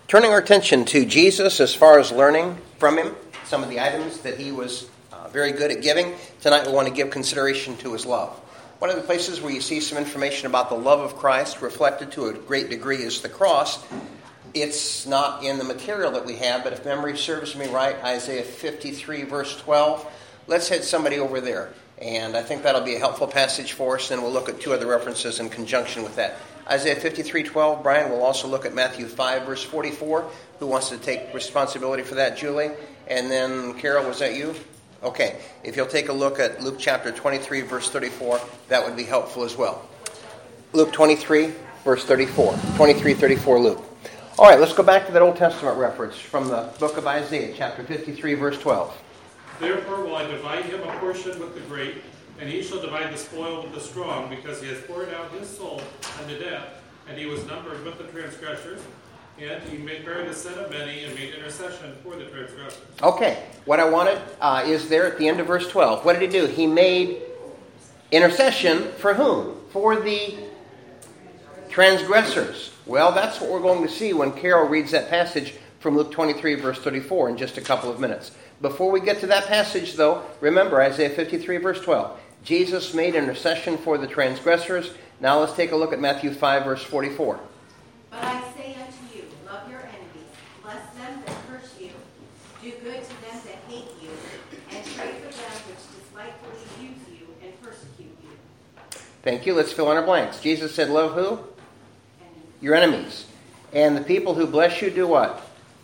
Turning our attention to Jesus as far as learning from him, some of the items that he was very good at giving. Tonight we want to give consideration to his love. One of the places where you see some information about the love of Christ reflected to a great degree is the cross. It's not in the material that we have, but if memory serves me right, Isaiah 53 verse 12. Let's head somebody over there. And I think that'll be a helpful passage for us, and we'll look at two other references in conjunction with that. Isaiah 53:12. Brian, we'll also look at Matthew 5, verse 44. Who wants to take responsibility for that? Julie? And then, Carol, was that you? Okay. If you'll take a look at Luke chapter 23, verse 34, that would be helpful as well. Luke 23, verse 34. 23:34, Luke. All right, let's go back to that Old Testament reference from the book of Isaiah, chapter 53, verse 12. Therefore will I divide him a portion with the great, and he shall divide the spoil with the strong, because he has poured out his soul unto death, and he was numbered with the transgressors, and he made bear the sin of many, and made intercession for the transgressors. Okay, what I wanted is there at the end of verse 12. What did he do? He made intercession for whom? For the transgressors. Well, that's what we're going to see when Carol reads that passage from Luke 23, verse 34 in just a couple of minutes. Before we get to that passage, though, remember Isaiah 53, verse 12. Jesus made intercession for the transgressors. Now let's take a look at Matthew 5, verse 44. But I say unto you, love your enemies, bless them that curse you, do good to them that hate you, and pray for them which despitefully use you and persecute you. Thank you. Let's fill in our blanks. Jesus said, love who? Your enemies. And the people who bless you do what?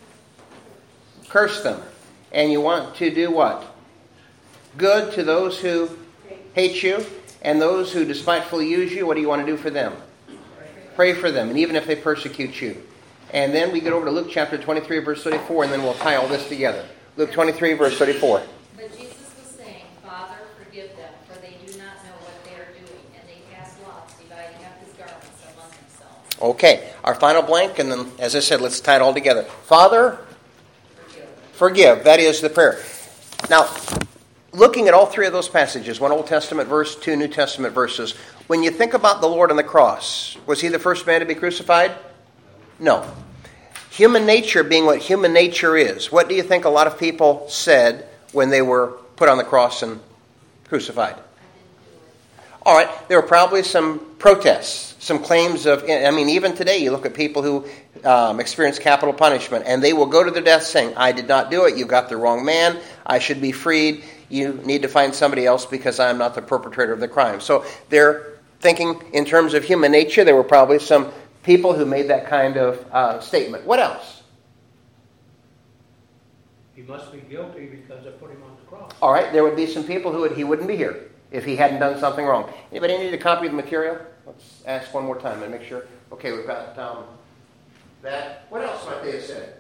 Curse them. And you want to do what? Good to those who hate you, and those who despitefully use you. What do you want to do for them? Pray for them, and even if they persecute you. And then we get over to Luke chapter 23, verse 34, and then we'll tie all this together. Luke 23, verse 34. But Jesus was saying, Father, forgive them, for they do not know what they are doing. And they cast lots, dividing up his garments among themselves. Okay, our final blank, and then, as I said, let's tie it all together. Father, forgive. That is the prayer. Now, looking at all three of those passages, one Old Testament verse, two New Testament verses, when you think about the Lord on the cross, was he the first man to be crucified? No. Human nature being what human nature is, what do you think a lot of people said when they were put on the cross and crucified? All right, there were probably some protests, some claims of, even today you look at people who experience capital punishment, and they will go to their death saying, I did not do it, you got the wrong man, I should be freed, you need to find somebody else because I am not the perpetrator of the crime. So they're thinking in terms of human nature, there were probably some people who made that kind of statement. What else? He must be guilty because I put him on the cross. All right, there would be some people he wouldn't be here if he hadn't done something wrong. Anybody need a copy of the material? Let's ask one more time and make sure. Okay, we've got that. What else might they have said?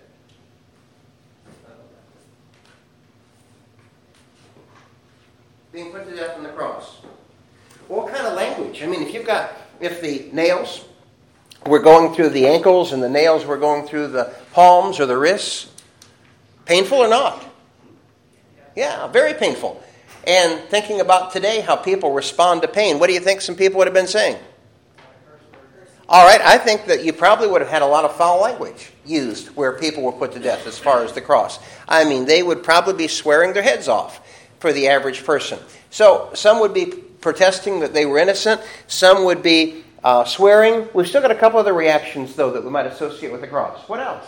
Being put to death on the cross. What kind of language? If the nails were going through the ankles and the nails were going through the palms or the wrists, painful or not? Yeah, very painful. And thinking about today, how people respond to pain, what do you think some people would have been saying? All right, I think that you probably would have had a lot of foul language used where people were put to death as far as the cross. They would probably be swearing their heads off for the average person. So some would be protesting that they were innocent. Some would be swearing. We've still got a couple other reactions, though, that we might associate with the cross. What else?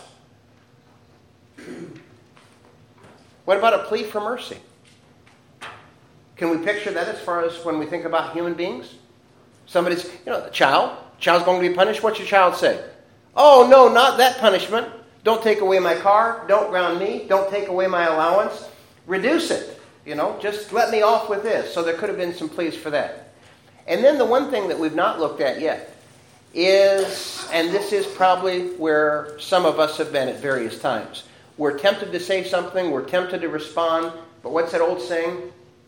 What about a plea for mercy? Can we picture that as far as when we think about human beings? Somebody's, a child's going to be punished. What's your child say? Oh, no, not that punishment. Don't take away my car. Don't ground me. Don't take away my allowance. Reduce it. Just let me off with this. So there could have been some pleas for that. And then the one thing that we've not looked at yet is, and this is probably where some of us have been at various times, we're tempted to say something, we're tempted to respond, but what's that old saying?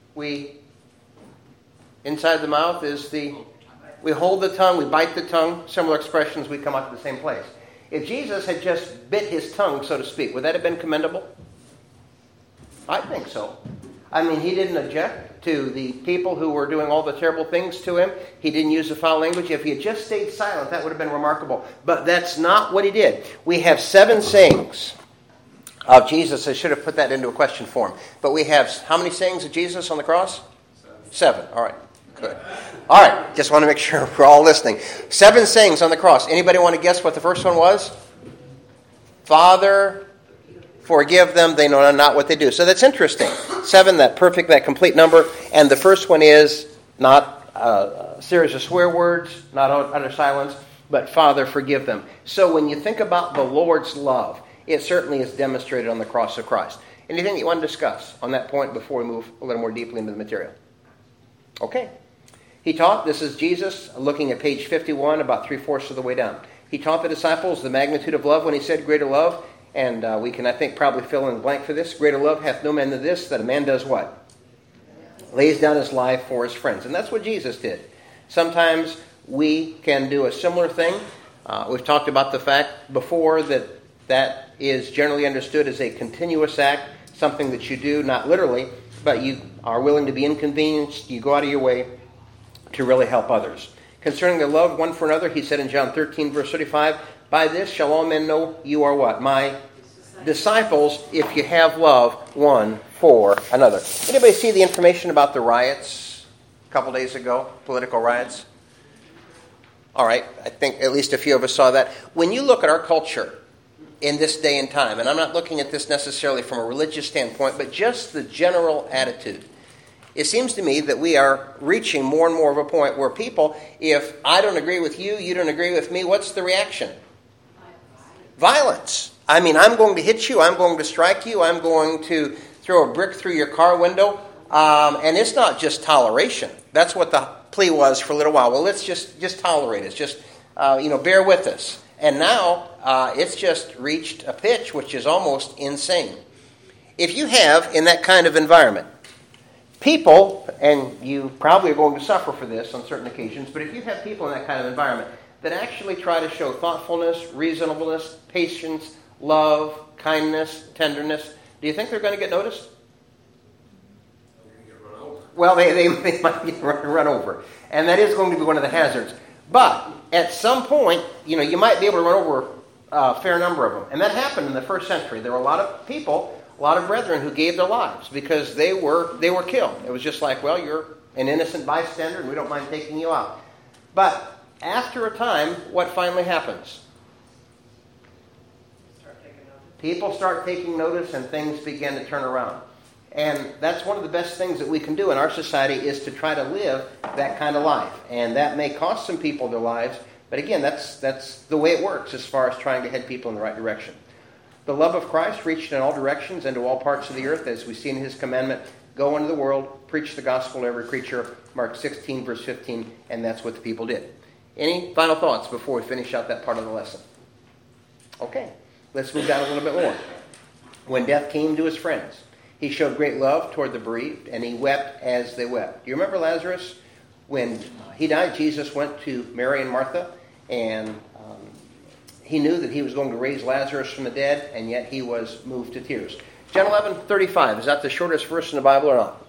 Inside the mouth is we hold the tongue, we bite the tongue, similar expressions, we come out to the same place. If Jesus had just bit his tongue, so to speak, would that have been commendable? I think so. I mean, he didn't object to the people who were doing all the terrible things to him. He didn't use the foul language. If he had just stayed silent, that would have been remarkable. But that's not what he did. We have 7 sayings of Jesus. I should have put that into a question form. But we have how many sayings of Jesus on the cross? 7. All right. Good. All right. Just want to make sure we're all listening. 7 sayings on the cross. Anybody want to guess what the first one was? Father, forgive them. They know not what they do. So that's interesting. 7, that perfect, that complete number. And the first one is not a series of swear words, not utter silence, but Father, forgive them. So when you think about the Lord's love, it certainly is demonstrated on the cross of Christ. Anything that you want to discuss on that point before we move a little more deeply into the material? Okay. He taught, this is Jesus, looking at page 51, about 3/4 of the way down. He taught the disciples the magnitude of love when he said, greater love, and we can, I think, probably fill in the blank for this. Greater love hath no man than this, that a man does what? Lays down his life for his friends. And that's what Jesus did. Sometimes we can do a similar thing. We've talked about the fact before that is generally understood as a continuous act, something that you do, not literally, but you are willing to be inconvenienced. You go out of your way to really help others. Concerning the love one for another, he said in John 13, verse 35, by this shall all men know you are what? My disciples, if you have love one for another. Anybody see the information about the riots a couple days ago? Political riots? All right, I think at least a few of us saw that. When you look at our culture in this day and time, and I'm not looking at this necessarily from a religious standpoint, but just the general attitude, it seems to me that we are reaching more and more of a point where people, if I don't agree with you, you don't agree with me, what's the reaction? Violence. I mean, I'm going to hit you, I'm going to strike you, I'm going to throw a brick through your car window. And it's not just toleration. That's what the plea was for a little while. Well, let's just tolerate it. Just, bear with us. And now it's just reached a pitch which is almost insane. If you have, in that kind of environment, people, and you probably are going to suffer for this on certain occasions, but if you have people in that kind of environment that actually try to show thoughtfulness, reasonableness, patience, love, kindness, tenderness, do you think they're going to get noticed? Well, they might get run over. And that is going to be one of the hazards. But at some point, you might be able to run over a fair number of them. And that happened in the first century. There were a lot of people, a lot of brethren who gave their lives because they were killed. It was just like, well, you're an innocent bystander and we don't mind taking you out. But after a time, what finally happens? People start taking notice and things begin to turn around. And that's one of the best things that we can do in our society is to try to live that kind of life. And that may cost some people their lives, but again, that's the way it works as far as trying to head people in the right direction. The love of Christ reached in all directions and to all parts of the earth, as we see in his commandment, go into the world, preach the gospel to every creature, Mark 16, verse 15, and that's what the people did. Any final thoughts before we finish out that part of the lesson? Okay, let's move down a little bit more. When death came to his friends, he showed great love toward the bereaved, and he wept as they wept. Do you remember Lazarus? When he died, Jesus went to Mary and Martha, and he knew that he was going to raise Lazarus from the dead, and yet he was moved to tears. John 11:35, is that the shortest verse in the Bible or not?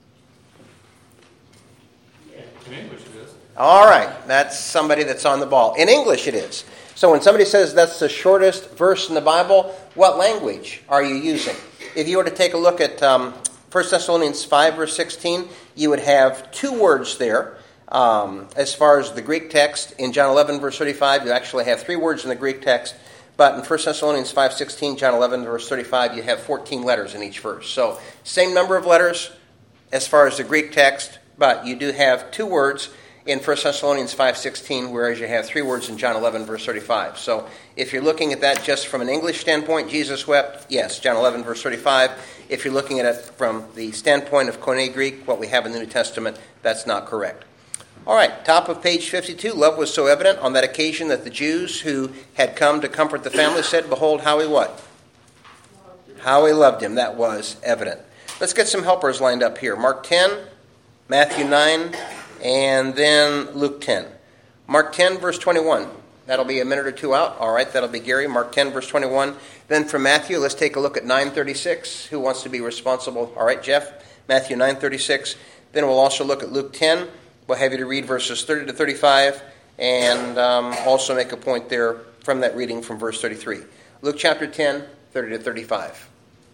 In English it is. All right, that's somebody that's on the ball. In English it is. So when somebody says that's the shortest verse in the Bible, what language are you using? If you were to take a look at 1 Thessalonians 5, verse 16, you would have 2 words there. As far as the Greek text, in John 11, verse 35, you actually have 3 words in the Greek text. But in 1 Thessalonians 5:16, John 11, verse 35, you have 14 letters in each verse. So same number of letters as far as the Greek text, but you do have 2 words in 1 Thessalonians 5:16, whereas you have 3 words in John 11, verse 35. So if you're looking at that just from an English standpoint, Jesus wept, yes, John 11, verse 35. If you're looking at it from the standpoint of Koine Greek, what we have in the New Testament, that's not correct. All right, top of page 52, love was so evident on that occasion that the Jews who had come to comfort the family said, behold, how he what? How he loved him. That was evident. Let's get some helpers lined up here. Mark 10, Matthew 9, and then Luke 10. Mark 10, verse 21. That'll be a minute or 2 out. All right, that'll be Gary. Mark 10, verse 21. Then from Matthew, let's take a look at 9:36. Who wants to be responsible? All right, Jeff. Matthew 9:36. Then we'll also look at Luke 10. We'll have you to read verses 30 to 35 and also make a point there from that reading from verse 33. Luke chapter 10, 30 to 35.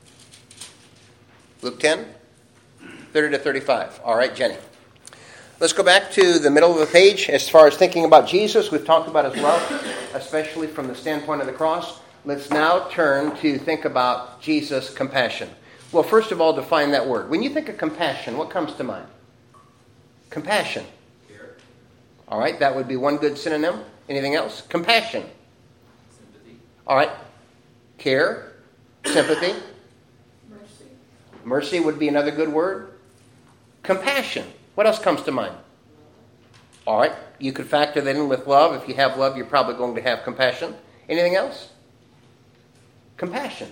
Luke 10, 30 to 35. All right, Jenny. Let's go back to the middle of the page. As far as thinking about Jesus, we've talked about his love, especially from the standpoint of the cross. Let's now turn to think about Jesus' compassion. Well, first of all, define that word. When you think of compassion, what comes to mind? Compassion. Care. All right, that would be one good synonym. Anything else? Compassion. Sympathy. All right. Care, sympathy. Mercy. Mercy would be another good word. Compassion. What else comes to mind? All right. You could factor that in with love. If you have love, you're probably going to have compassion. Anything else? Compassion.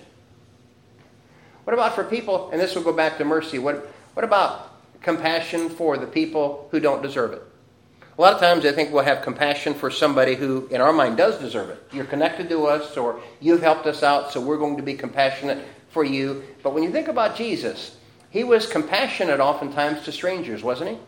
What about for people, and this will go back to mercy, what about compassion for the people who don't deserve it? A lot of times I think we'll have compassion for somebody who, in our mind, does deserve it. You're connected to us, or you've helped us out, so we're going to be compassionate for you. But when you think about Jesus, he was compassionate oftentimes to strangers, wasn't he?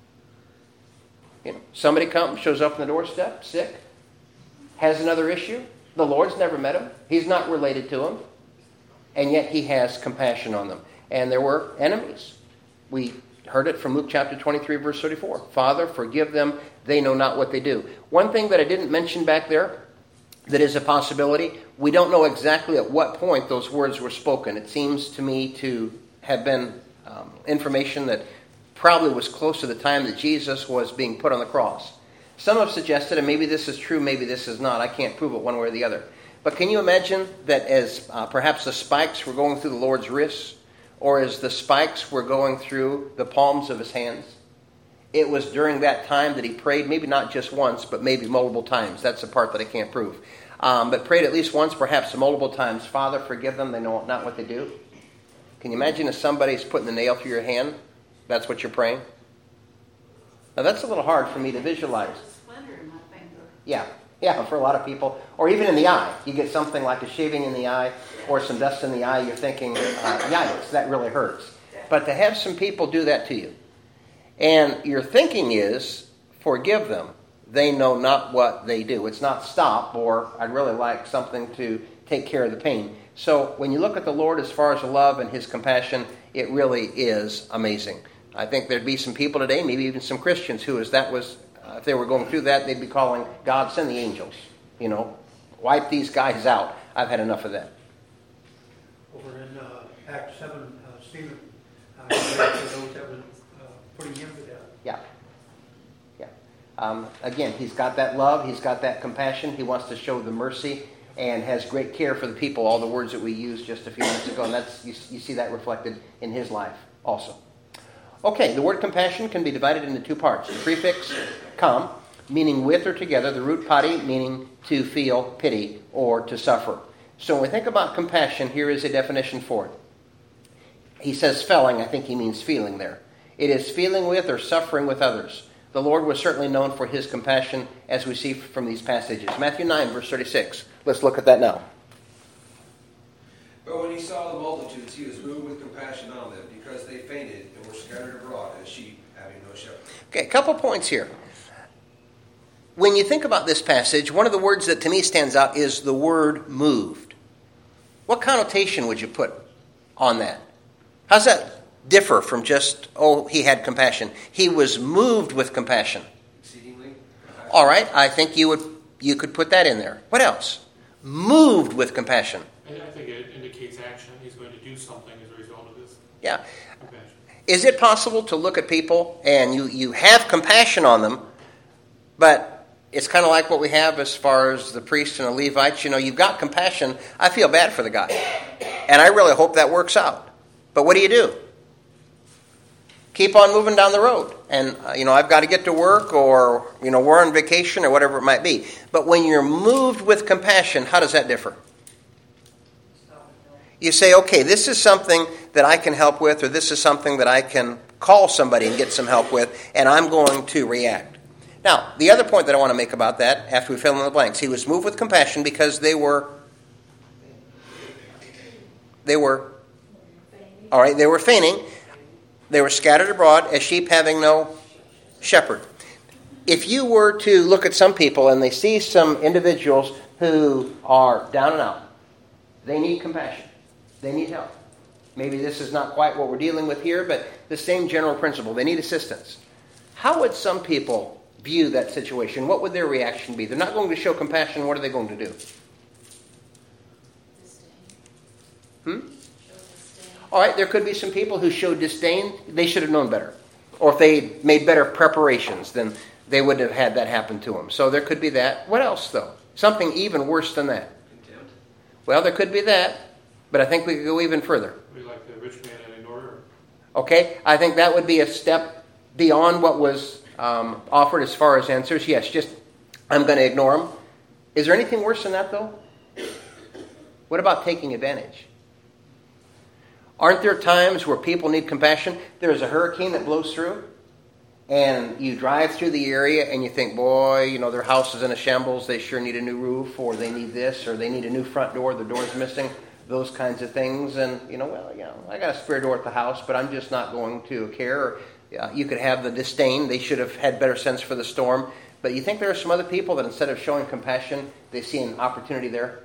You know, somebody comes, shows up on the doorstep, sick, has another issue. The Lord's never met him. He's not related to him. And yet he has compassion on them. And there were enemies. We heard it from Luke chapter 23, verse 34. Father, forgive them. They know not what they do. One thing that I didn't mention back there that is a possibility, we don't know exactly at what point those words were spoken. It seems to me to have been information that probably was close to the time that Jesus was being put on the cross. Some have suggested, and maybe this is true, maybe this is not. I can't prove it one way or the other. But can you imagine that as perhaps the spikes were going through the Lord's wrists, or as the spikes were going through the palms of his hands, it was during that time that he prayed, maybe not just once, but maybe multiple times. That's the part that I can't prove. But prayed at least once, perhaps multiple times. Father, forgive them. They know not what they do. Can you imagine if somebody's putting the nail through your hand? That's what you're praying? Now that's a little hard for me to visualize. Splinter in my finger. Yeah, for a lot of people. Or even in the eye. You get something like a shaving in the eye or some dust in the eye, you're thinking, yikes, that really hurts. But to have some people do that to you, and your thinking is, forgive them. They know not what they do. It's not stop, or I'd really like something to take care of the pain. So when you look at the Lord as far as the love and his compassion, it really is amazing. I think there'd be some people today, maybe even some Christians, who, if they were going through that, they'd be calling God, send the angels. You know, wipe these guys out. I've had enough of that. Over in Acts 7, Stephen, those that were putting him to death. Yeah. Again, he's got that love. He's got that compassion. He wants to show the mercy and has great care for the people, all the words that we used just a few minutes ago. And that's you see that reflected in his life also. Okay, the word compassion can be divided into two parts. The prefix com, meaning with or together. The root pati, meaning to feel pity or to suffer. So when we think about compassion, here is a definition for it. He says felling. I think he means feeling there. It is feeling with or suffering with others. The Lord was certainly known for his compassion, as we see from these passages. Matthew 9, verse 36. Let's look at that now. But when he saw the multitudes, he was moved with compassion on them, because they fainted and were scattered abroad as sheep having no shepherd. Okay, a couple points here. When you think about this passage, one of the words that to me stands out is the word moved. What connotation would you put on that? How's that differ from just, he had compassion? He was moved with compassion. Exceedingly. All right, I think you could put that in there. What else? Moved with compassion. I think it indicates action. He's going to do something as a result of this Yeah. compassion. Is it possible to look at people and you have compassion on them, but it's kind of like what we have as far as the priests and the Levites? You know, you've got compassion. I feel bad for the guy. And I really hope that works out. But what do? Keep on moving down the road. And, I've got to get to work, or, we're on vacation, or whatever it might be. But when you're moved with compassion, how does that differ? You say, okay, this is something that I can help with, or this is something that I can call somebody and get some help with, and I'm going to react. Now, the other point that I want to make about that, after we fill in the blanks, he was moved with compassion because they were fainting. They were scattered abroad as sheep having no shepherd. If you were to look at some people and they see some individuals who are down and out, they need compassion. They need help. Maybe this is not quite what we're dealing with here, but the same general principle. They need assistance. How would some people view that situation? What would their reaction be? They're not going to show compassion. What are they going to do? All right, there could be some people who show disdain. They should have known better. Or if they made better preparations, then they would have had that happen to them. So there could be that. What else, though? Something even worse than that. Contempt. Well, there could be that, but I think we could go even further. We like the rich man and ignore her. Okay, I think that would be a step beyond what was offered as far as answers. Yes, just I'm going to ignore them. Is there anything worse than that, though? What about taking advantage? Aren't there times where people need compassion? There's a hurricane that blows through, and you drive through the area, and you think, boy, you know, their house is in a shambles. They sure need a new roof, or they need this, or they need a new front door. The door's missing. Those kinds of things. And, I got a spare door at the house, but I'm just not going to care. You could have the disdain. They should have had better sense for the storm. But you think there are some other people that instead of showing compassion, they see an opportunity there?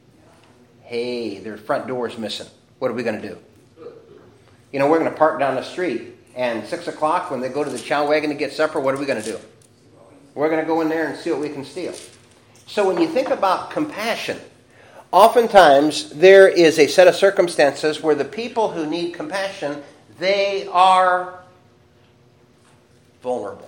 Hey, their front door is missing. What are we going to do? We're going to park down the street, and 6 o'clock when they go to the chow wagon to get supper, what are we going to do? We're going to go in there and see what we can steal. So when you think about compassion, oftentimes there is a set of circumstances where the people who need compassion, they are vulnerable.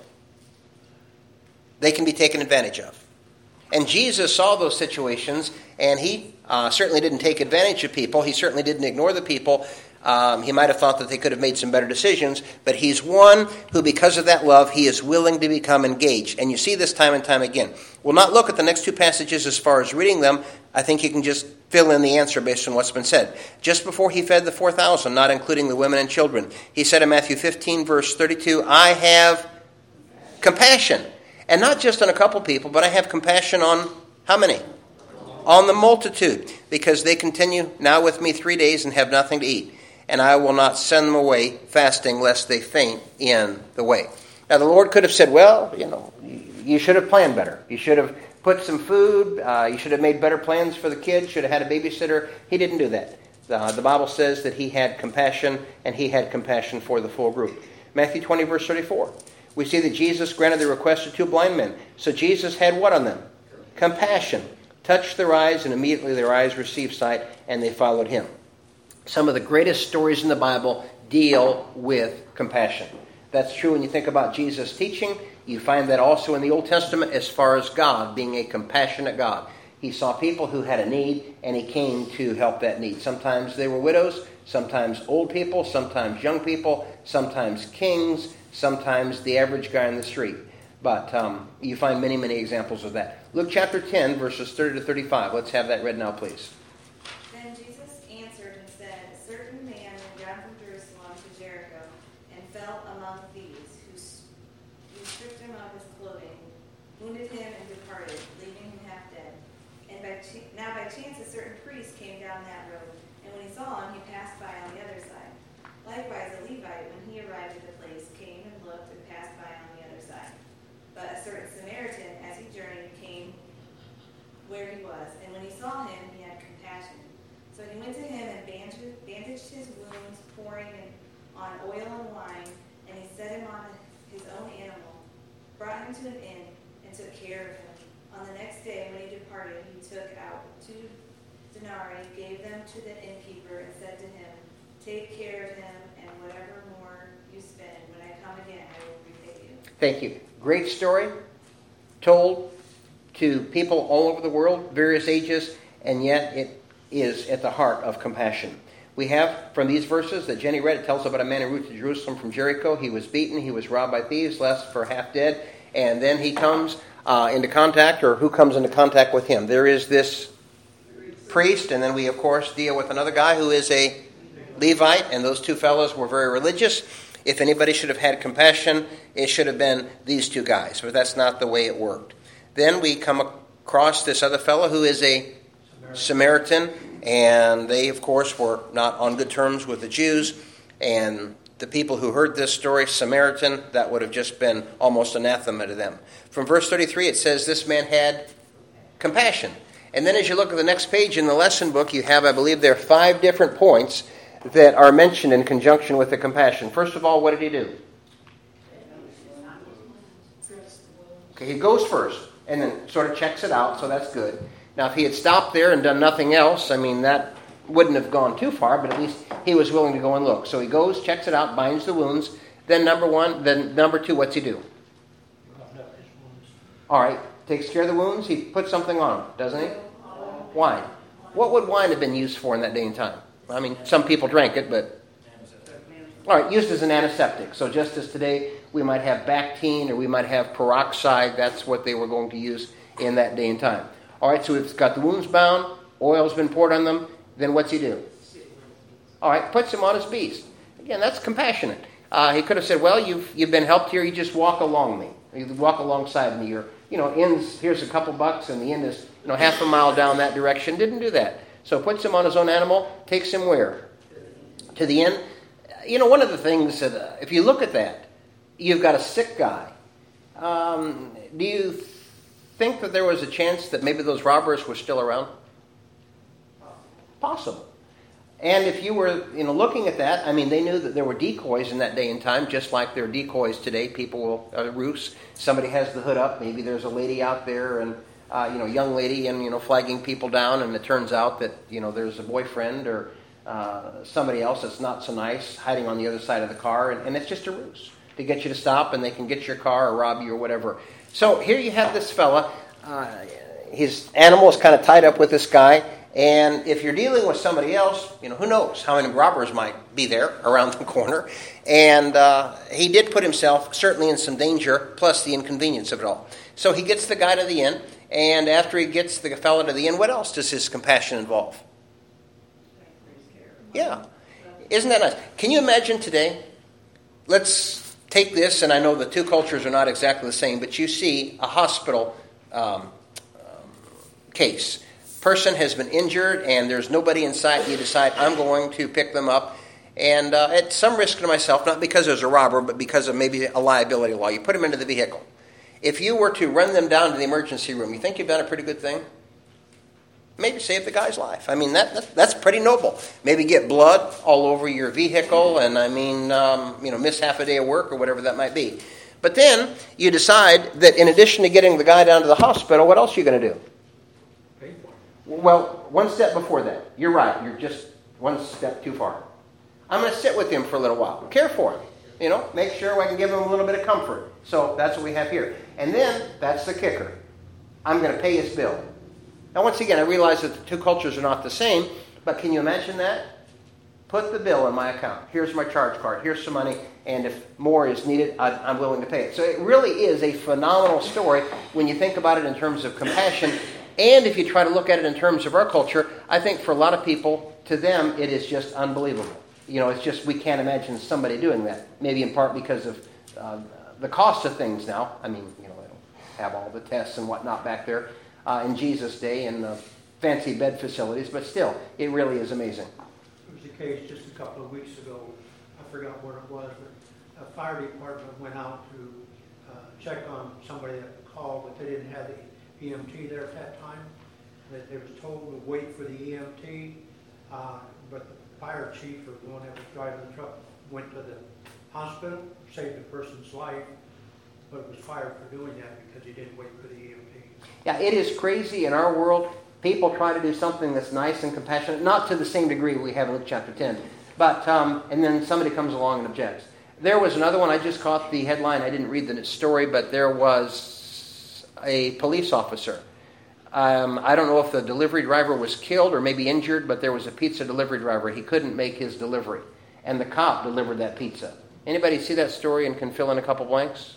They can be taken advantage of. And Jesus saw those situations, and he certainly didn't take advantage of people. He certainly didn't ignore the people. He might have thought that they could have made some better decisions, but he's one who, because of that love, he is willing to become engaged. And you see this time and time again. We'll not look at the next two passages as far as reading them. I think you can just fill in the answer based on what's been said. Just before he fed the 4,000, not including the women and children, he said in Matthew 15, verse 32, I have compassion. And not just on a couple people, but I have compassion on how many? On the multitude, because they continue now with me 3 days and have nothing to eat. And I will not send them away fasting, lest they faint in the way. Now the Lord could have said, well, you should have planned better. You should have put some food. You should have made better plans for the kids. Should have had a babysitter. He didn't do that. The Bible says that he had compassion, and he had compassion for the full group. Matthew 20, verse 34. We see that Jesus granted the request of 2 blind men. So Jesus had what on them? Compassion. Touched their eyes, and immediately their eyes received sight, and they followed him. Some of the greatest stories in the Bible deal with compassion. That's true when you think about Jesus' teaching. You find that also in the Old Testament as far as God being a compassionate God. He saw people who had a need, and he came to help that need. Sometimes they were widows, sometimes old people, sometimes young people, sometimes kings, sometimes the average guy on the street. But you find many, many examples of that. Luke chapter 10, verses 30 to 35. Let's have that read now, please. Then Jesus answered and said, a certain man went down from Jerusalem to Jericho and fell among thieves, who stripped him of his clothing, wounded him, and departed, leaving him half dead. And by chance a certain priest came down that road, and when he saw him, he passed by on the other side. Likewise a Levite, when he arrived at the place, came and looked and passed by on the other side. But a certain Samaritan, as he journeyed, came where he was, and when he saw him, he had compassion. So he went to him and bandaged his wounds, pouring on oil and wine, and he set him on his own animal, brought him to an inn, and took care of him. On the next day, when he departed, he took out 2 denarii, gave them to the innkeeper, and said to him, take care of him, and whatever more you spend, when I come again, I will repay you. Thank you. Great story, told to people all over the world, various ages, and yet it is at the heart of compassion. We have, from these verses that Jenny read, it tells about a man who moved to Jerusalem from Jericho. He was beaten, he was robbed by thieves, left for half dead, and then he comes into contact, or who comes into contact with him? There is this priest, and then we, of course, deal with another guy who is a Levite, and those two fellows were very religious. If anybody should have had compassion, it should have been these 2 guys, but that's not the way it worked. Then we come across this other fellow who is a Samaritan, and they, of course, were not on good terms with the Jews, and the people who heard this story, Samaritan, that would have just been almost anathema to them. From verse 33, it says this man had compassion. And then as you look at the next page in the lesson book, you have, I believe, there are 5 different points that are mentioned in conjunction with the compassion. First of all, what did he do? Okay, he goes first and then sort of checks it out, so that's good. Now, if he had stopped there and done nothing else, I mean, that wouldn't have gone too far, but at least he was willing to go and look. So he goes, checks it out, binds the wounds. Then number 2, what's he do? All right, takes care of the wounds. He puts something on them, doesn't he? Wine. What would wine have been used for in that day and time? I mean, some people drank it, but... All right, used as an antiseptic. So just as today we might have Bactine or we might have peroxide, that's what they were going to use in that day and time. All right, so it's got the wounds bound, oil's been poured on them, then what's he do? All right, puts him on his beast. Again, that's compassionate. He could have said, well, you've been helped here, you just walk along me. You walk alongside me. Ends, here's a couple bucks, and the end is, half a mile down that direction. Didn't do that. So puts him on his own animal, takes him where? To the inn. One of the things that, if you look at that, you've got a sick guy. Do you think that there was a chance that maybe those robbers were still around? Possible. And if you were, looking at that, I mean, they knew that there were decoys in that day and time, just like there are decoys today. People will roost. Somebody has the hood up. Maybe there's a lady out there, and young lady, and flagging people down. And it turns out that there's a boyfriend or somebody else that's not so nice hiding on the other side of the car, and it's just a ruse to get you to stop, and they can get your car or rob you or whatever. So here you have this fella. His animal is kind of tied up with this guy. And if you're dealing with somebody else, who knows how many robbers might be there around the corner. And he did put himself certainly in some danger, plus the inconvenience of it all. So he gets the guy to the inn, and after he gets the fellow to the inn, what else does his compassion involve? Yeah. Isn't that nice? Can you imagine today? Let's take this, and I know the two cultures are not exactly the same, but you see a hospital case. Person has been injured and there's nobody inside. You decide, I'm going to pick them up, and at some risk to myself, not because there's a robber, but because of maybe a liability law. You put them into the vehicle. If you were to run them down to the emergency room, you think you've done a pretty good thing? Maybe save the guy's life. I mean, that's pretty noble. Maybe get blood all over your vehicle, and miss half a day of work or whatever that might be. But then you decide that in addition to getting the guy down to the hospital, what else are you going to do? Well, one step before that. You're right. You're just one step too far. I'm going to sit with him for a little while. Care for him. Make sure I can give him a little bit of comfort. So that's what we have here. And then, that's the kicker. I'm going to pay his bill. Now, once again, I realize that the two cultures are not the same, but can you imagine that? Put the bill in my account. Here's my charge card. Here's some money, and if more is needed, I'm willing to pay it. So it really is a phenomenal story when you think about it in terms of compassion. And if you try to look at it in terms of our culture, I think for a lot of people, to them, it is just unbelievable. It's just we can't imagine somebody doing that. Maybe in part because of the cost of things now. I mean, they don't have all the tests and whatnot back there in Jesus' day and fancy bed facilities. But still, it really is amazing. There was a case just a couple of weeks ago. I forgot what it was, but a fire department went out to check on somebody that called, but they didn't have the EMT there at that time. That they was told to wait for the EMT, but the fire chief or the one that was driving the truck went to the hospital, saved the person's life, but was fired for doing that because he didn't wait for the EMT. Yeah, it is crazy in our world. People try to do something that's nice and compassionate, not to the same degree we have in Luke chapter 10, but and then somebody comes along and objects. There was another one. I just caught the headline. I didn't read the story, but there was a police officer. I don't know if the delivery driver was killed or maybe injured, but there was a pizza delivery driver. He couldn't make his delivery, and the cop delivered that pizza. Anybody see that story and can fill in a couple blanks?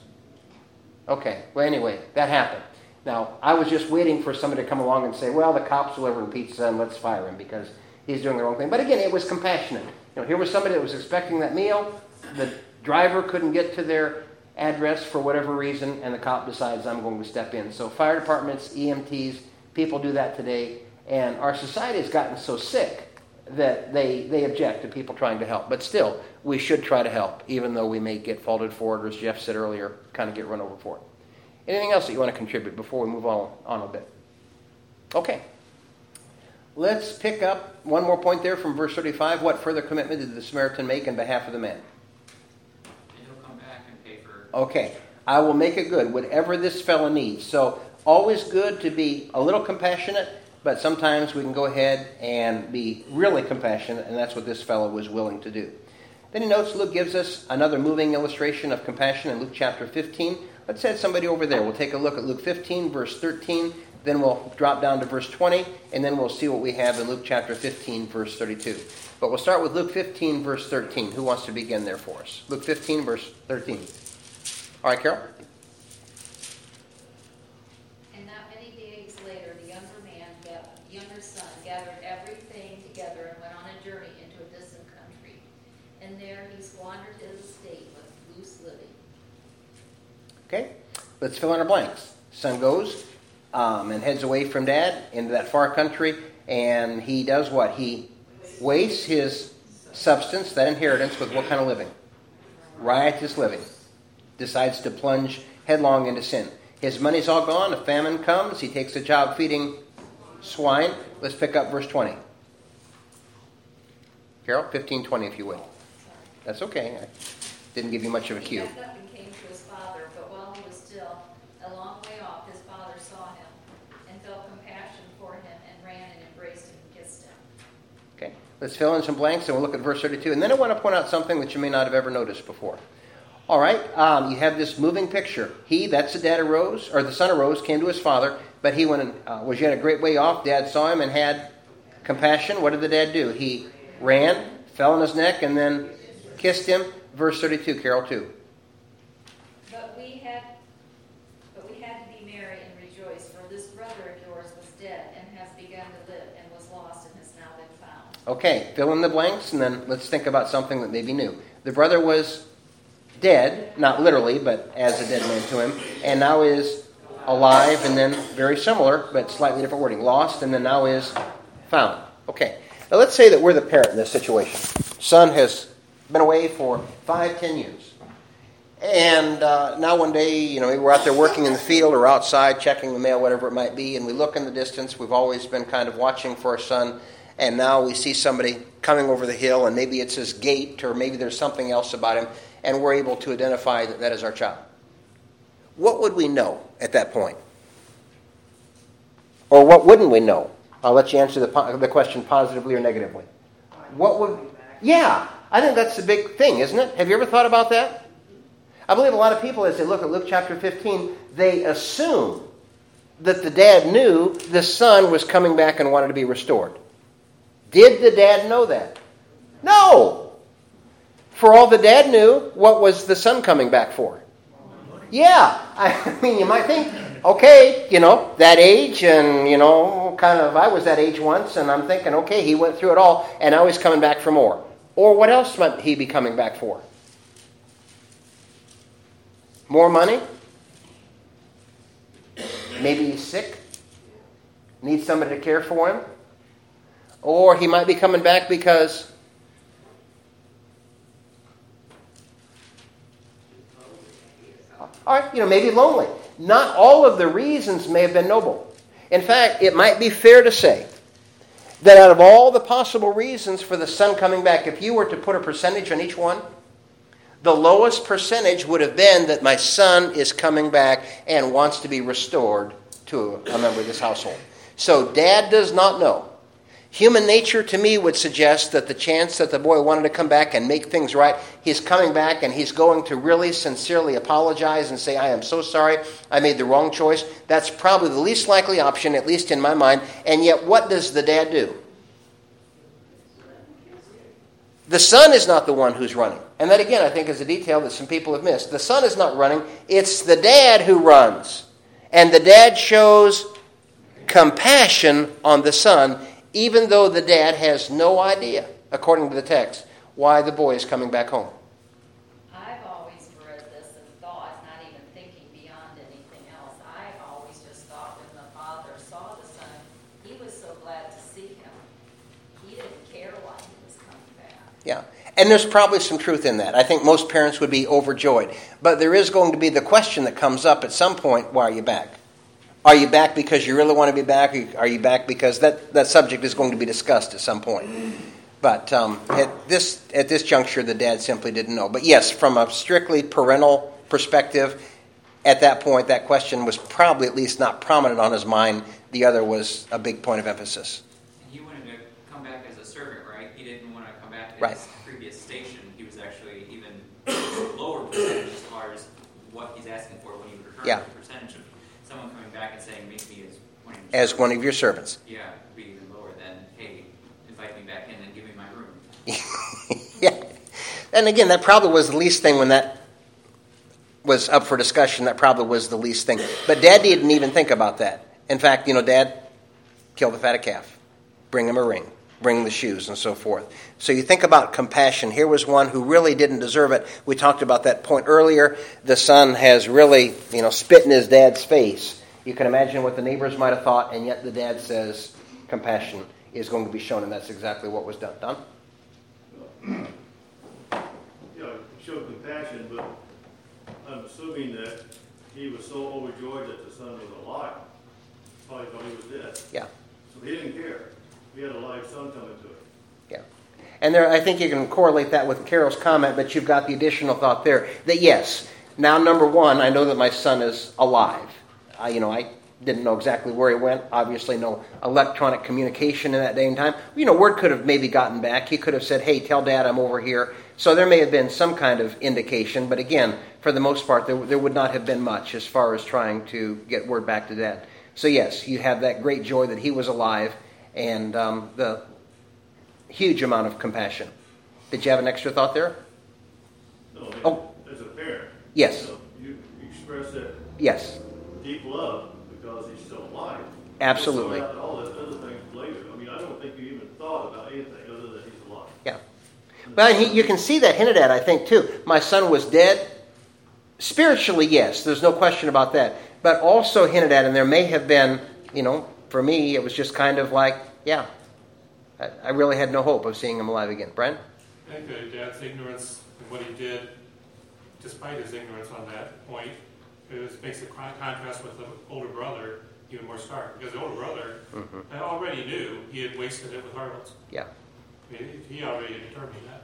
Okay, well anyway, that happened. Now, I was just waiting for somebody to come along and say, well, the cop's delivering pizza and let's fire him because he's doing the wrong thing. But again, it was compassionate. Here was somebody that was expecting that meal. The driver couldn't get to their address for whatever reason, and the cop decides I'm going to step in. So fire departments, EMTs, people do that today, and our society has gotten so sick that they object to people trying to help. But still, we should try to help, even though we may get faulted for it, or as Jeff said earlier, kind of get run over for it. Anything else that you want to contribute before we move on a bit? Okay. Let's pick up one more point there from verse 35. What further commitment did the Samaritan make in behalf of the man? And he'll come back and pay for it. Okay. I will make it good, whatever this fellow needs. So always good to be a little compassionate, but sometimes we can go ahead and be really compassionate, and that's what this fellow was willing to do. Then he notes Luke gives us another moving illustration of compassion in Luke chapter 15. Let's have somebody over there. We'll take a look at Luke 15, verse 13. Then we'll drop down to verse 20, and then we'll see what we have in Luke chapter 15, verse 32. But we'll start with Luke 15, verse 13. Who wants to begin there for us? Luke 15, verse 13. All right, Carol? And not many days later, the younger son, gathered everything together and went on a journey into a distant country. And there he squandered his estate with loose living. Okay, let's fill in our blanks. Son goes and heads away from dad into that far country, and he does what? He wastes his substance, that inheritance, with what kind of living? Riotous living. Decides to plunge headlong into sin. His money's all gone. A famine comes. He takes a job feeding swine. Let's pick up verse 20. Carol, 15:20 if you would. That's okay. I didn't give you much of a cue. He got up and came to his father, but while he was still a long way off, his father saw him and felt compassion for him and ran and embraced him and kissed him. Okay, let's fill in some blanks and we'll look at verse 32. And then I want to point out something that you may not have ever noticed before. All right, you have this moving picture. That's the dad arose, or the son arose, came to his father, but he went and was yet a great way off. Dad saw him and had compassion. What did the dad do? He ran, fell on his neck, and then kissed him. Verse 32, Carol, too. But we had to be merry and rejoice, for this brother of yours was dead and has begun to live, and was lost and has now been found. Okay, fill in the blanks, and then let's think about something that may be new. The brother was dead, not literally, but as a dead man to him, and now is alive, and then very similar, but slightly different wording. Lost, and then now is found. Okay, now let's say that we're the parent in this situation. Son has been away for 5-10 years. And now one day, we're out there working in the field or outside checking the mail, whatever it might be, and we look in the distance. We've always been kind of watching for our son, and now we see somebody coming over the hill, and maybe it's his gait, or maybe there's something else about him, and we're able to identify that that is our child. What would we know at that point? Or what wouldn't we know? I'll let you answer the question positively or negatively. What would... Yeah, I think that's the big thing, isn't it? Have you ever thought about that? I believe a lot of people, as they look at Luke chapter 15, they assume that the dad knew the son was coming back and wanted to be restored. Did the dad know that? No! For all the dad knew, what was the son coming back for? Yeah, I mean, you might think, okay, that age, and, I was that age once, and I'm thinking, okay, he went through it all, and now he's coming back for more. Or what else might he be coming back for? More money? Maybe he's sick, needs somebody to care for him. Or he might be coming back because maybe lonely. Not all of the reasons may have been noble. In fact, it might be fair to say that out of all the possible reasons for the son coming back, if you were to put a percentage on each one, the lowest percentage would have been that my son is coming back and wants to be restored to a member of this household. So dad does not know. Human nature to me would suggest that the chance that the boy wanted to come back and make things right, he's coming back and he's going to really sincerely apologize and say, I am so sorry, I made the wrong choice. That's probably the least likely option, at least in my mind. And yet, what does the dad do? The son is not the one who's running. And that, again, I think is a detail that some people have missed. The son is not running. It's the dad who runs. And the dad shows compassion on the son, even though the dad has no idea, according to the text, why the boy is coming back home. I've always read this and thought, not even thinking beyond anything else, I've always just thought when the father saw the son, he was so glad to see him. He didn't care Yeah. And there's probably some truth in that. I think most parents would be overjoyed. But there is going to be the question that comes up at some point, why are you back? Are you back because you really want to be back? Or are you back because that subject is going to be discussed at some point? But at this juncture, the dad simply didn't know. But yes, from a strictly parental perspective, at that point, that question was probably at least not prominent on his mind. The other was a big point of emphasis. He wanted to come back as a servant, right? He didn't want to come back as Right. his previous station. He was actually even lower percentage as far as what he's asking for when he would return. Yeah. The percentage of someone coming back and saying, make me As one of your servants. Yeah, would be even lower than, hey, invite me back in and give me my room. Yeah. And again, that probably was the least thing when that was up for discussion. That probably was the least thing. But Dad didn't even think about that. In fact, Dad, kill the fatted calf. Bring him a ring. Bring the shoes and so forth. So you think about compassion. Here was one who really didn't deserve it. We talked about that point earlier. The son has really, spit in his dad's face. You can imagine what the neighbors might have thought, and yet the dad says compassion is going to be shown, and that's exactly what was done. Don? Show compassion, but I'm assuming that he was so overjoyed that the son was alive. Probably thought he was dead. Yeah. So he didn't care. He had a live son coming to him. Yeah. And there, I think you can correlate that with Carol's comment, but you've got the additional thought there that yes, now number one, I know that my son is alive. I didn't know exactly where he went. Obviously, no electronic communication in that day and time. Word could have maybe gotten back. He could have said, hey, tell Dad I'm over here. So there may have been some kind of indication. But again, for the most part, there would not have been much as far as trying to get word back to Dad. So yes, you have that great joy that he was alive and the huge amount of compassion. Did you have an extra thought there? No, as a parent. Yes. You express that Yes. deep love because he's still alive. Absolutely. We'll sort out all those other things later. I don't think you even thought about anything other than he's alive. Yeah. But you can see that hinted at, I think, too. My son was dead. Spiritually, yes. There's no question about that. But also hinted at, and there may have been, for me, it was just kind of like, yeah, I really had no hope of seeing him alive again. Brian? I think Dad's ignorance and what he did, despite his ignorance on that point, it makes the contrast with the older brother even more stark. Because the older brother already knew he had wasted it with harlots. Yeah. I mean, he already had determined that.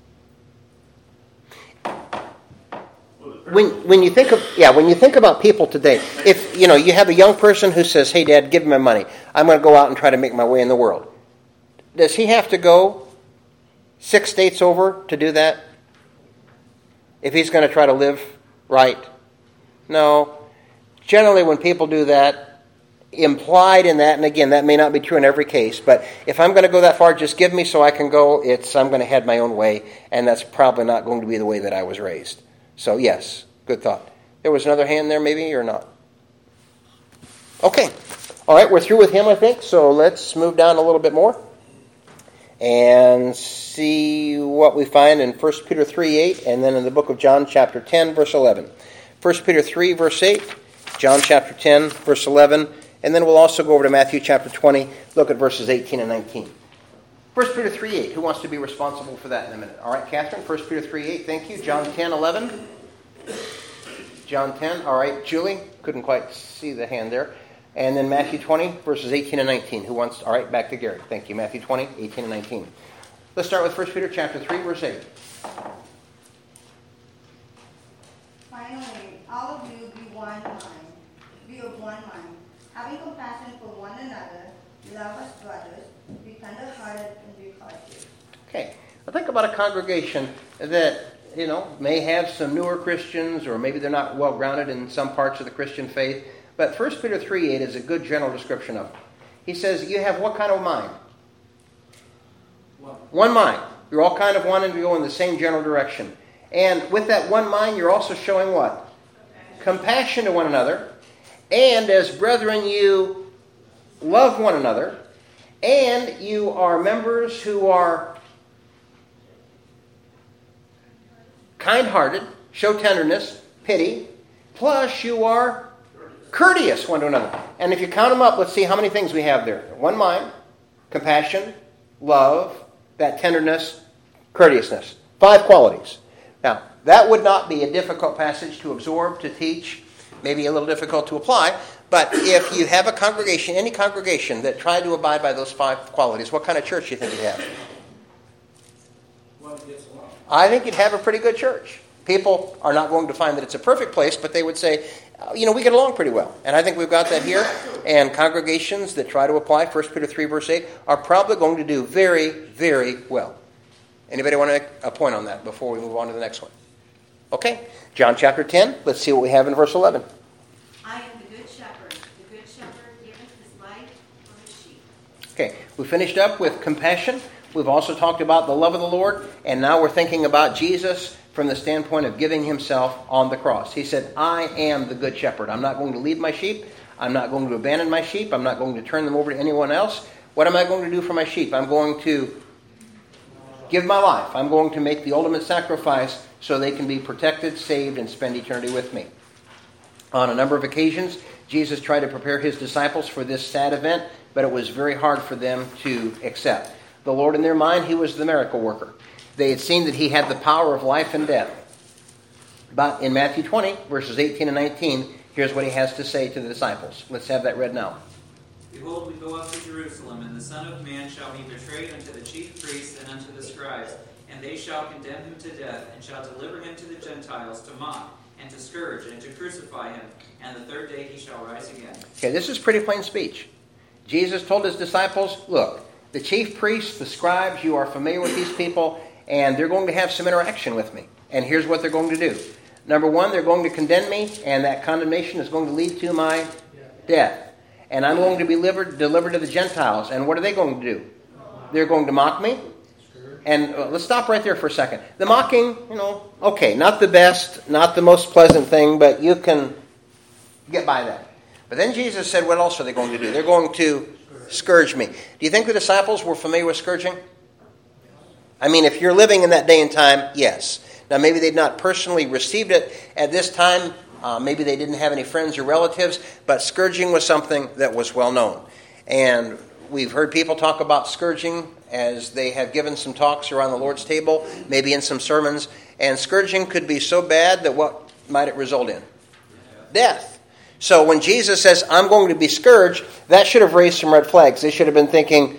When you think about people today, if you have a young person who says, "Hey, Dad, give me my money. I'm going to go out and try to make my way in the world." Does he have to go 6 states over to do that? If he's going to try to live right? No. Generally, when people do that, implied in that, and again, that may not be true in every case, but if I'm going to go that far, just give me so I can go. I'm going to head my own way, and that's probably not going to be the way that I was raised. So yes, good thought. There was another hand there maybe, or not? Okay. All right, we're through with him, I think, so let's move down a little bit more and see what we find in 1 Peter 3:8 and then in the book of John chapter 10, verse 11. 1 Peter 3, verse 8, John chapter 10, verse 11, and then we'll also go over to Matthew chapter 20, look at verses 18 and 19. 1 Peter 3:8, who wants to be responsible for that in a minute? All right, Catherine, 1 Peter 3:8, thank you. John 10:11. John 10, all right. Julie, couldn't quite see the hand there. And then Matthew 20, verses 18 and 19. Who wants, all right, back to Gary. Thank you. Matthew 20, 18 and 19. Let's start with 1 Peter chapter 3, verse 8. Finally, all of you be of one mind, having compassion for one another, love as brothers, be tender-hearted and be cautious. Okay. Now think about a congregation that, may have some newer Christians, or maybe they're not well-grounded in some parts of the Christian faith. But 1 Peter 3:8 is a good general description of it. He says, you have what kind of mind? One mind. You're all kind of wanting to go in the same general direction. And with that one mind, you're also showing what? Compassion to one another. And as brethren, you love one another. And you are members who are kind-hearted, show tenderness, pity. Plus, you are courteous one to another. And if you count them up, let's see how many things we have there. One mind, compassion, love, that tenderness, courteousness. 5 qualities. Now, that would not be a difficult passage to absorb, to teach, maybe a little difficult to apply, but if you have a congregation, any congregation that tried to abide by those 5 qualities, what kind of church do you think you'd have? Well, gets along. I think you'd have a pretty good church. People are not going to find that it's a perfect place, but they would say, we get along pretty well. And I think we've got that here. And congregations that try to apply 1 Peter 3, verse 8, are probably going to do very, very well. Anybody want to make a point on that before we move on to the next one? Okay, John chapter 10. Let's see what we have in verse 11. I am the good shepherd. The good shepherd giveth his life for his sheep. Okay, we finished up with compassion. We've also talked about the love of the Lord. And now we're thinking about Jesus from the standpoint of giving himself on the cross. He said, I am the good shepherd. I'm not going to leave my sheep. I'm not going to abandon my sheep. I'm not going to turn them over to anyone else. What am I going to do for my sheep? I'm going to give my life. I'm going to make the ultimate sacrifice so they can be protected, saved, and spend eternity with me. On a number of occasions, Jesus tried to prepare his disciples for this sad event, but it was very hard for them to accept. The Lord, in their mind, he was the miracle worker. They had seen that he had the power of life and death. But in Matthew 20, verses 18 and 19, here's what he has to say to the disciples. Let's have that read now. Behold, we go up to Jerusalem, and the Son of Man shall be betrayed unto the chief priests and unto the scribes, and they shall condemn him to death, and shall deliver him to the Gentiles to mock, and to scourge, and to crucify him, and the 3rd day he shall rise again. Okay, this is pretty plain speech. Jesus told his disciples, look, the chief priests, the scribes, you are familiar with these people, and they're going to have some interaction with me. And here's what they're going to do. Number 1, they're going to condemn me, and that condemnation is going to lead to my death. And I'm going to be delivered to the Gentiles. And what are they going to do? They're going to mock me. And let's stop right there for a second. The mocking, okay, not the best, not the most pleasant thing, but you can get by that. But then Jesus said, what else are they going to do? They're going to scourge me. Do you think the disciples were familiar with scourging? I mean, if you're living in that day and time, yes. Now, maybe they'd not personally received it at this time. Maybe they didn't have any friends or relatives. But scourging was something that was well known. And we've heard people talk about scourging as they have given some talks around the Lord's table, maybe in some sermons. And scourging could be so bad that what might it result in? Death. So when Jesus says, I'm going to be scourged, that should have raised some red flags. They should have been thinking,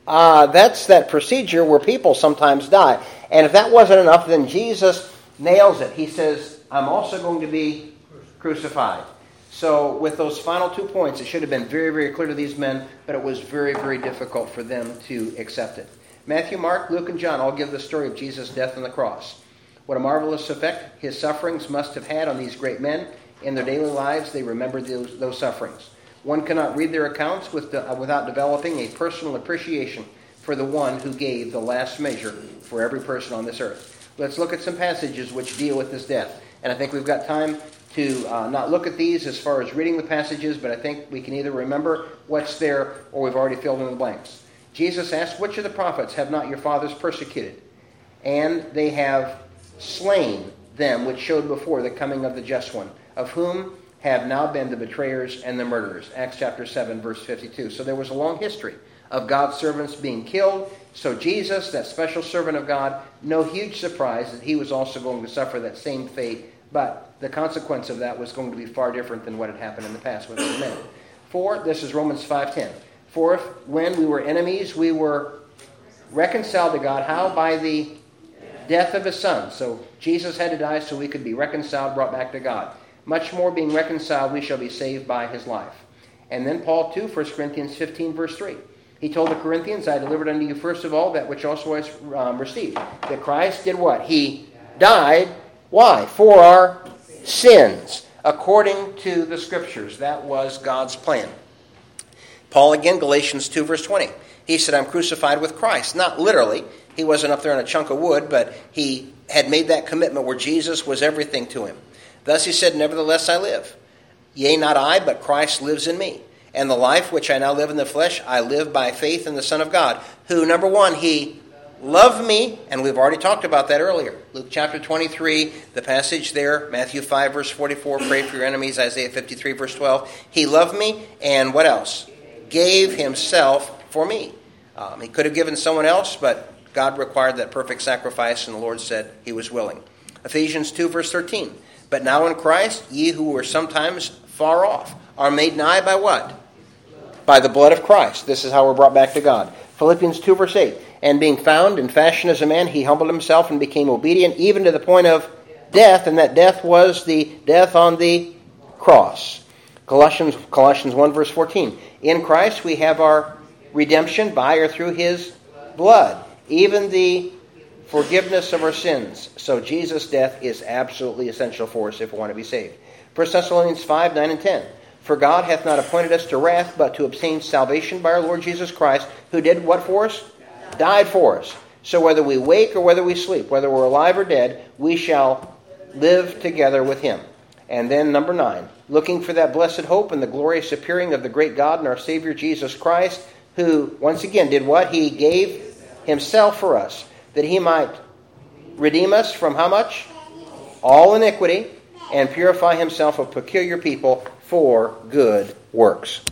that's that procedure where people sometimes die. And if that wasn't enough, then Jesus nails it. He says, I'm also going to be crucified. So with those final 2 points, it should have been very, very clear to these men, but it was very, very difficult for them to accept it. Matthew, Mark, Luke, and John all give the story of Jesus' death on the cross. What a marvelous effect his sufferings must have had on these great men. In their daily lives, they remembered those sufferings. One cannot read their accounts without developing a personal appreciation for the one who gave the last measure for every person on this earth. Let's look at some passages which deal with this death. And I think we've got time to not look at these as far as reading the passages, but I think we can either remember what's there or we've already filled in the blanks. Jesus asked, which of the prophets have not your fathers persecuted? And they have slain them which showed before the coming of the just one, of whom have now been the betrayers and the murderers. Acts chapter 7, verse 52. So there was a long history of God's servants being killed. So Jesus, that special servant of God, no huge surprise that he was also going to suffer that same fate. But the consequence of that was going to be far different than what had happened in the past with other men. For, this is Romans 5:10. For if when we were enemies, we were reconciled to God. How? By the death of his Son. So Jesus had to die so we could be reconciled, brought back to God. Much more being reconciled, we shall be saved by his life. And then Paul too, 1 Corinthians 15, verse 3. He told the Corinthians, I delivered unto you first of all that which also I received. That Christ did what? He died. Why? For our sins, according to the Scriptures. That was God's plan. Paul again, Galatians 2, verse 20. He said, I'm crucified with Christ. Not literally. He wasn't up there on a chunk of wood, but he had made that commitment where Jesus was everything to him. Thus he said, nevertheless I live. Yea, not I, but Christ lives in me. And the life which I now live in the flesh, I live by faith in the Son of God, who, number one, he loved me, and we've already talked about that earlier. Luke chapter 23, the passage there, Matthew 5, verse 44, pray for your enemies, Isaiah 53, verse 12. He loved me, and what else? Gave himself for me. He could have given someone else, but God required that perfect sacrifice, and the Lord said he was willing. Ephesians 2, verse 13. But now in Christ, ye who were sometimes far off are made nigh by what? By the blood of Christ. This is how we're brought back to God. Philippians 2, verse 8. And being found in fashion as a man, he humbled himself and became obedient even to the point of death, and that death was the death on the cross. Colossians 1, verse 14. In Christ we have our redemption by or through his blood, even the forgiveness of our sins. So Jesus' death is absolutely essential for us if we want to be saved. 1 Thessalonians 5, 9, and 10. For God hath not appointed us to wrath, but to obtain salvation by our Lord Jesus Christ, who did what for us? Died for us. So whether we wake or whether we sleep, whether we're alive or dead, we shall live together with him. And then number 9, looking for that blessed hope and the glorious appearing of the great God and our Savior Jesus Christ, who, once again, did what? He gave himself for us, that he might redeem us from how much? All iniquity, and purify himself a peculiar people for good works.